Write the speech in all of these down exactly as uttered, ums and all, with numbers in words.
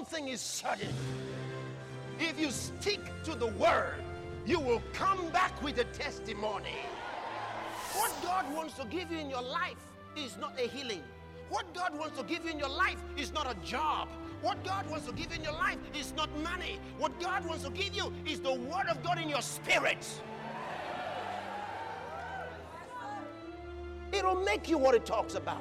thing is certain. If you stick to the word, you will come back with a testimony. What God wants to give you in your life is not a healing. What God wants to give you in your life is not a job. What God wants to give you in your life is not money. What God wants to give you is the word of God in your spirit. It'll make you what it talks about.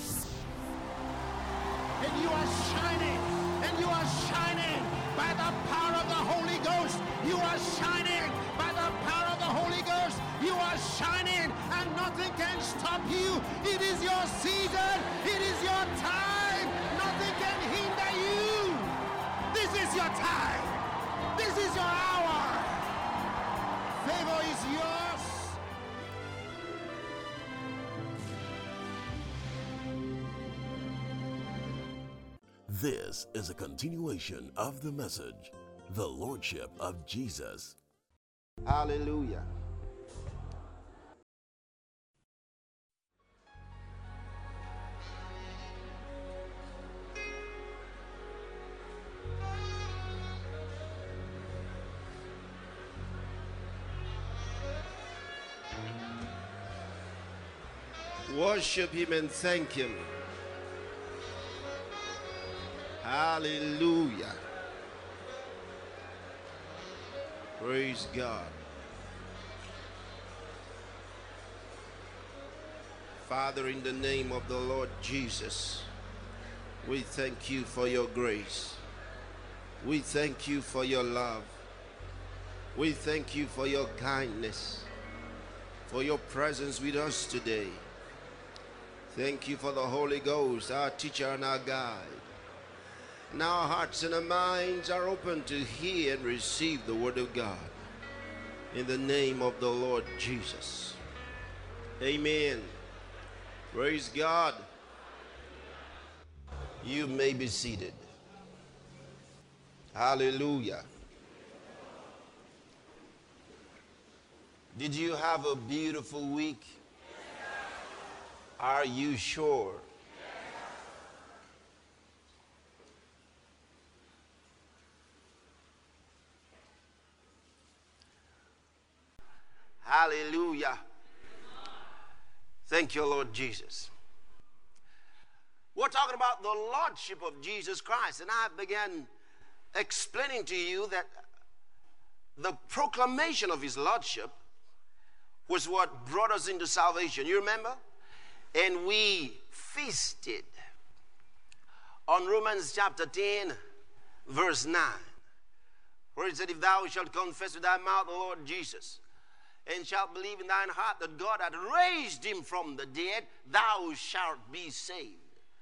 And you are shining, and you are shining by the power of the Holy Ghost. You are shining by the power of the Holy Ghost. You are shining, and nothing can stop you. It is your season. It is your time. Nothing can hinder you. This is your time. This is your hour. Favor is yours. This is a continuation of the message, The Lordship of Jesus. Hallelujah. Worship him and thank him. Hallelujah. Praise God. Father, in the name of the Lord Jesus, we thank you for your grace. We thank you for your love. We thank you for your kindness, for your presence with us today. Thank you for the Holy Ghost, our teacher and our guide. Now our hearts and our minds are open to hear and receive the word of God. In the name of the Lord Jesus. Amen. Praise God. You may be seated. Hallelujah. Did you have a beautiful week? Are you sure? Hallelujah. Thank you, Lord Jesus. We're talking about the Lordship of Jesus Christ, and I began explaining to you that the proclamation of his Lordship was what brought us into salvation. You remember? And we feasted on Romans chapter ten, verse nine, where it said, if thou shalt confess with thy mouth the Lord Jesus, and shalt believe in thine heart that God hath raised him from the dead, thou shalt be saved.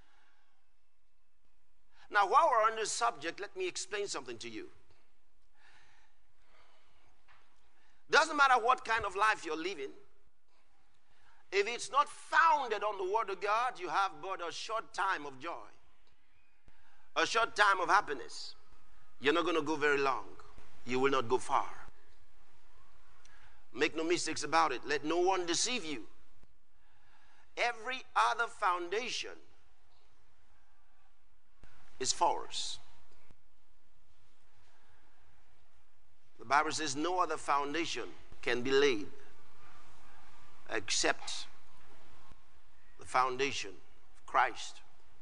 Now, while we're on this subject, let me explain something to you. Doesn't matter what kind of life you're living, if it's not founded on the word of God, you have but a short time of joy, a short time of happiness. You're not going to go very long. You will not go far. Make no mistakes about it. Let no one deceive you. Every other foundation is false. The Bible says no other foundation can be laid except the foundation of Christ.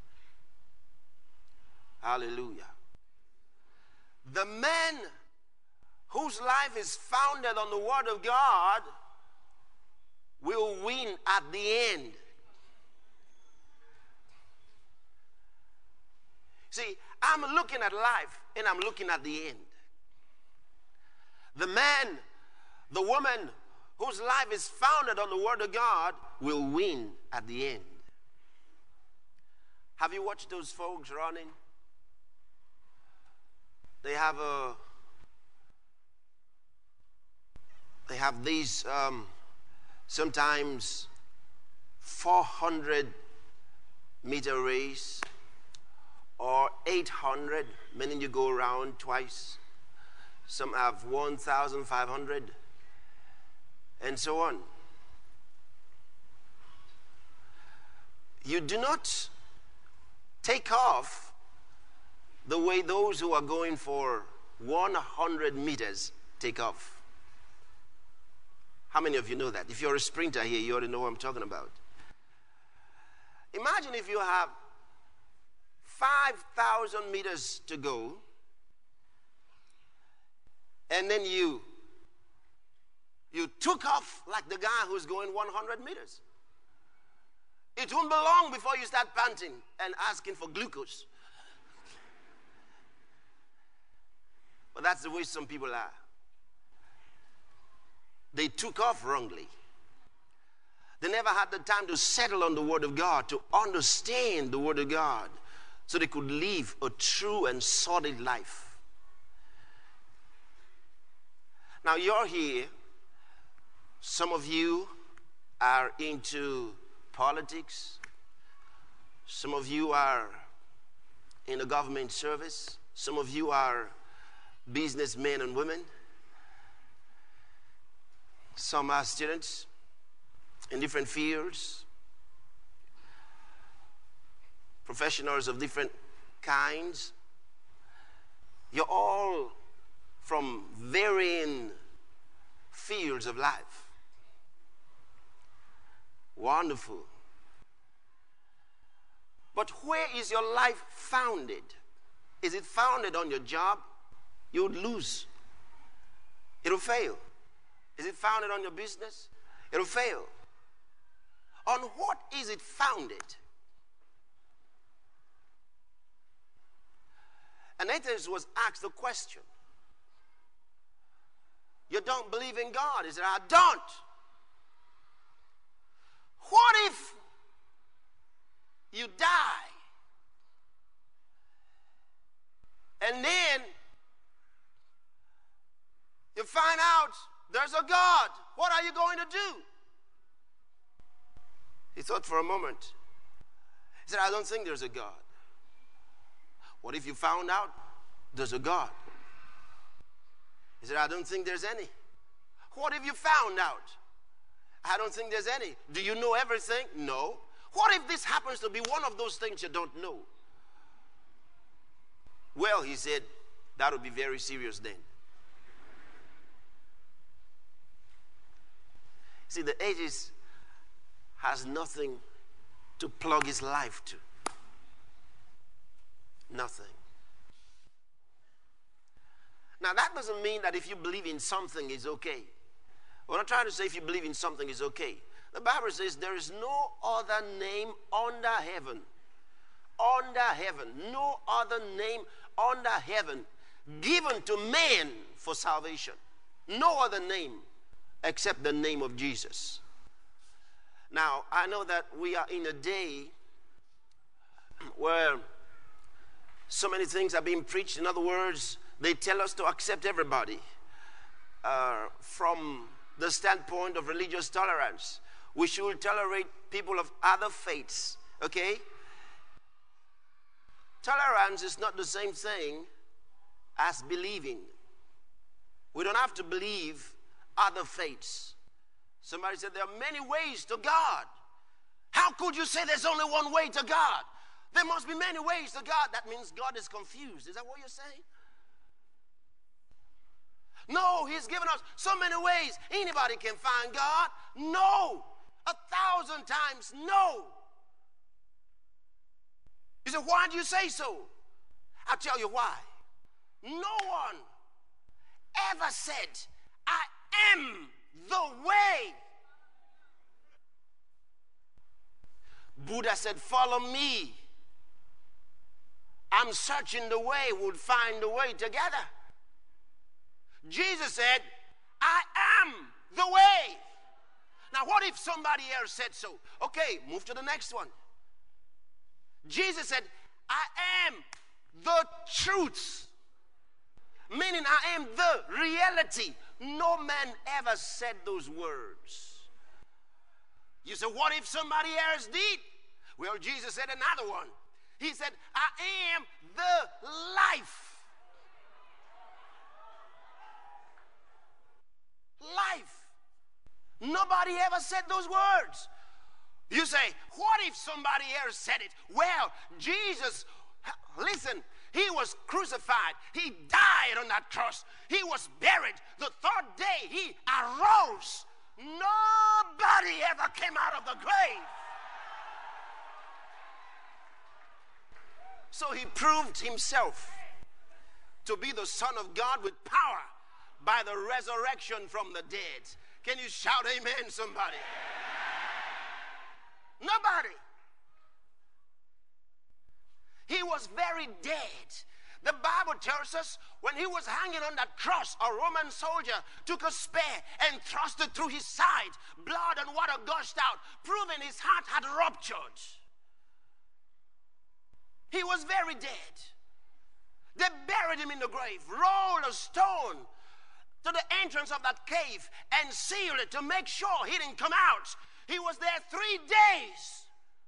Hallelujah. The man whose life is founded on the word of God will win at the end. See, I'm looking at life and I'm looking at the end. The man, the woman whose life is founded on the word of God will win at the end. Have you watched those folks running? They have a They have these um, sometimes four hundred meter race or eight hundred, meaning you go around twice. Some have one thousand five hundred and so on. You do not take off the way those who are going for one hundred meters take off. How many of you know that? If you're a sprinter here, you already know what I'm talking about. Imagine if you have five thousand meters to go, and then you you took off like the guy who's going one hundred meters. It won't be long before you start panting and asking for glucose. But that's the way some people are. They took off wrongly. They never had the time to settle on the Word of God, to understand the Word of God, so they could live a true and solid life. Now you're here. Some of you are into politics. Some of you are in the government service. Some of you are businessmen and women. Some are students in different fields, professionals of different kinds. You're all from varying fields of life. Wonderful. But where is your life founded? Is it founded on your job? You would lose. It'll fail. Is it founded on your business? It'll fail. On what is it founded? Ananias was asked the question. You don't believe in God? He said, I don't. What if you die and then you find out there's a God? What are you going to do? He thought for a moment. He said, I don't think there's a God. What if you found out there's a God? He said, I don't think there's any. What if you found out? I don't think there's any. Do you know everything? No. What if this happens to be one of those things you don't know? Well, he said, that would be very serious then. See, the ages has nothing to plug his life to. Nothing. Now, that doesn't mean that if you believe in something, it's okay. We're not trying to say if you believe in something, it's okay. The Bible says there is no other name under heaven. Under heaven. No other name under heaven given to man for salvation. No other name except the name of Jesus. Now, I know that we are in a day where so many things are being preached. In other words, they tell us to accept everybody uh, from the standpoint of religious tolerance. We should tolerate people of other faiths, okay? Tolerance is not the same thing as believing. We don't have to believe other faiths. Somebody said there are many ways to God. How could you say there's only one way to God? There must be many ways to God. That means God is confused. Is that what you're saying? No, he's given us so many ways. Anybody can find God. No. A thousand times no. You say, why do you say so? I'll tell you why. No one ever said, I am the way. Buddha said, follow me. I'm searching the way, we'll find the way together. Jesus said, I am the way. Now, what if somebody else said so? Okay, move to the next one. Jesus said, I am the truth. Meaning, I am the reality. No man ever said those words. You say, what if somebody else did? Well, Jesus said another one. He said, I am the life. Life. Nobody ever said those words. You say, what if somebody else said it? Well, Jesus, listen, He was crucified. He died on that cross. He was buried. The third day, he arose. Nobody ever came out of the grave. So he proved himself to be the Son of God with power by the resurrection from the dead. Can you shout amen, somebody? Nobody. He was very dead. The Bible tells us when he was hanging on that cross, a Roman soldier took a spear and thrust it through his side. Blood and water gushed out, proving his heart had ruptured. He was very dead. They buried him in the grave, rolled a stone to the entrance of that cave and sealed it to make sure he didn't come out. He was there three days.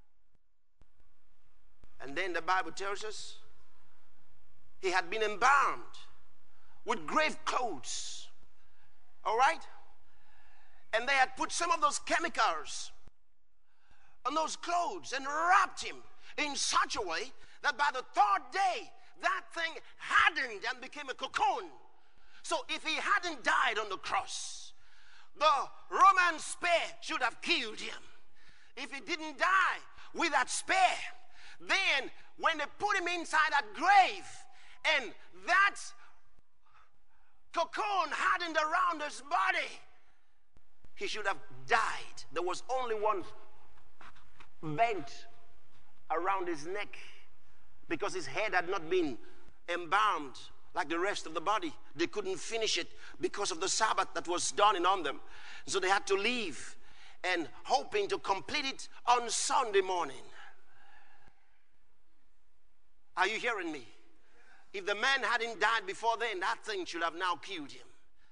And then the Bible tells us he had been embalmed with grave clothes. All right? And they had put some of those chemicals on those clothes and wrapped him in such a way that by the third day, that thing hardened and became a cocoon. So if he hadn't died on the cross, the Roman spear should have killed him. If he didn't die with that spear, then when they put him inside that grave and that cocoon hardened around his body, he should have died. There was only one vent around his neck because his head had not been embalmed like the rest of the body. They couldn't finish it because of the Sabbath that was dawning on them. So they had to leave and hoping to complete it on Sunday morning. Are you hearing me? If the man hadn't died before then, that thing should have now killed him.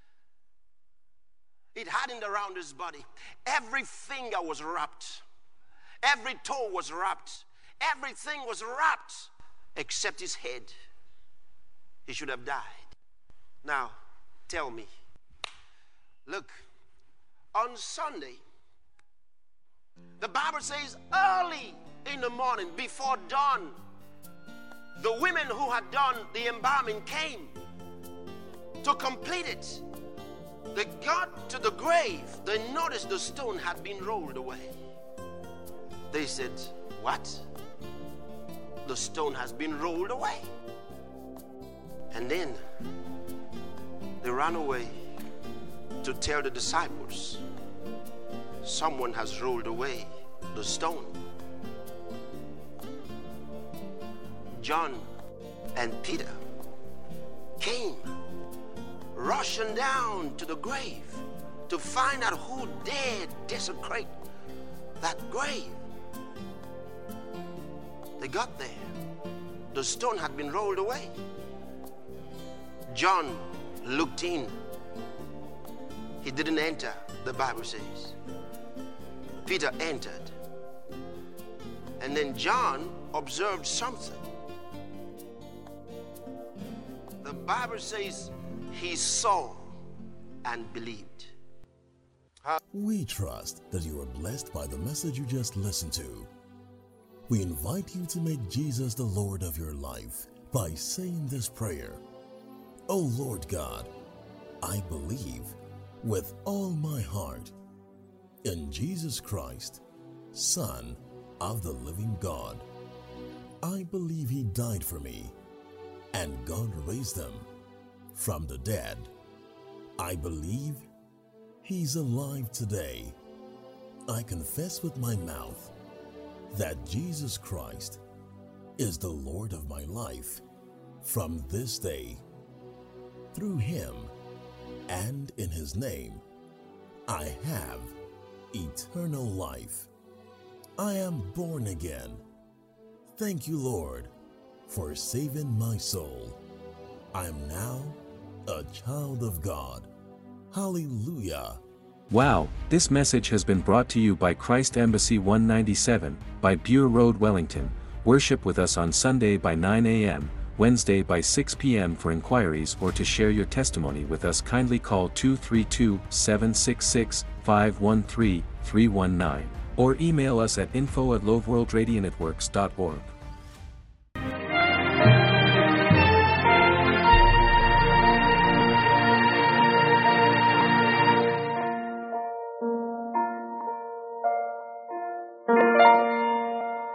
It hardened around his body. Every finger was wrapped. Every toe was wrapped. Everything was wrapped except his head. He should have died. Now, tell me. Look, on Sunday, the Bible says early in the morning, before dawn, the women who had done the embalming came to complete it. They got to the grave. They noticed the stone had been rolled away. They said, what? The stone has been rolled away. And then they ran away to tell the disciples, someone has rolled away the stone. John and Peter came rushing down to the grave to find out who dared desecrate that grave. They got there. The stone had been rolled away. John looked in. He didn't enter, the Bible says. Peter entered. And then John observed something. The Bible says he saw and believed. We trust that you are blessed by the message you just listened to. We invite you to make Jesus the Lord of your life by saying this prayer. Oh Lord God, I believe with all my heart in Jesus Christ, Son of the living God. I believe he died for me and God raised him from the dead. I believe he's alive today. I confess with my mouth that Jesus Christ is the Lord of my life from this day. Through him and in his name, I have eternal life. I am born again. Thank you, Lord, for saving my soul. I am now a child of God. Hallelujah. Wow, this message has been brought to you by Christ Embassy one ninety-seven, by Bure Road, Wellington. Worship with us on Sunday by nine a m, Wednesday by six p m For inquiries or to share your testimony with us, kindly call two three two, seven six six, five one three, three one nine or email us at info at loveworldradionetworks dot org.